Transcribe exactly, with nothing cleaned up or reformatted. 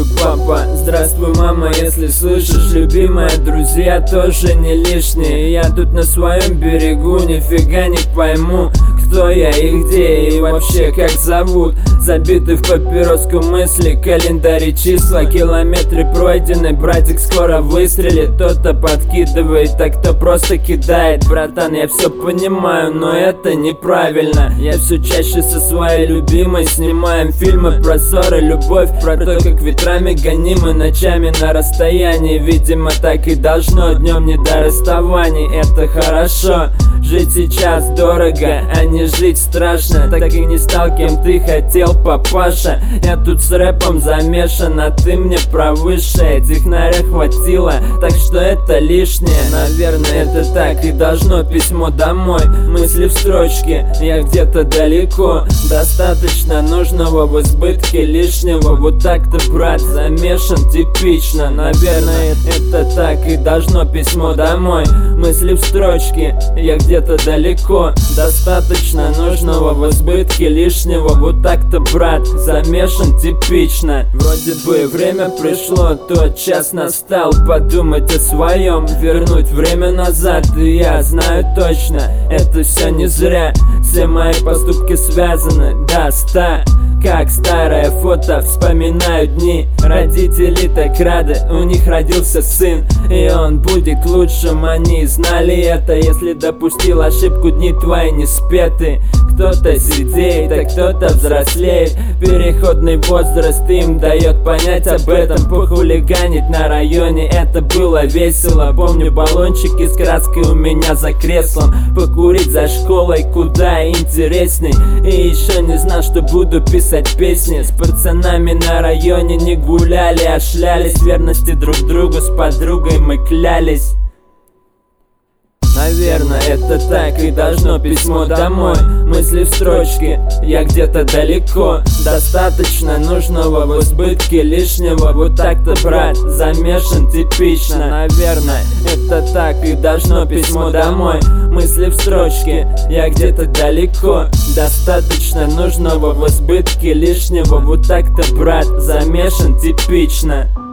Здравствуй, папа, здравствуй, мама, если слышишь. Любимые друзья тоже не лишние. Я тут на своем берегу, нифига не пойму, кто я и где, и вообще как зовут. Забиты в папироску мысли, календари, числа, километры пройдены. Братик скоро выстрелит, кто-то подкидывает, а кто просто кидает. Братан, я все понимаю, но это неправильно. Я все чаще со своей любимой снимаем фильмы про ссоры, любовь, про то, как ветрами гонимы, ночами на расстоянии. Видимо, так и должно, днем не до расставаний. Это хорошо, жить сейчас дорого, а не жить страшно. Так и не стал, кем ты хотел, папаша. Я тут с рэпом замешан, а ты мне про высшее. Технаря хватило, так что это лишнее. Наверное, это так и должно. Письмо домой, мысли в строчке, я где-то далеко. Достаточно нужного в избытке лишнего. Вот так-то, брат, замешан типично. Наверное, это так и должно. Письмо домой, мысли в строчке, я где-то далеко. Достаточно нужного в избытке лишнего. Вот так-то, брат, замешан типично. Вроде бы время пришло, тот час настал подумать о своем, вернуть время назад. И я знаю точно, это все не зря. Все мои поступки связаны до ста. Как старое фото, вспоминаю дни. Родители так рады, у них родился сын, и он будет лучшим. Они знали это, если допустил ошибку, дни твои не спеты. Кто-то сидеет, а кто-то взрослеет. Переходный возраст им дает понять об этом. Похулиганить на районе, это было весело. Помню баллончики с краской у меня за креслом. Покурить за школой куда интересней. И еще не знал, что буду писать песни. С пацанами на районе не гуляли, а шлялись. Верности друг другу с подругой мы клялись. Наверное, это так и должно. Письмо домой, мысли в строчке, я где-то далеко. Достаточно нужного в избытке лишнего. Вот так-то, брат, замешан типично. Наверное, это так и должно. Письмо домой, мысли в строчке, я где-то далеко. Достаточно нужного в избытке лишнего. Вот так-то, брат, замешан типично.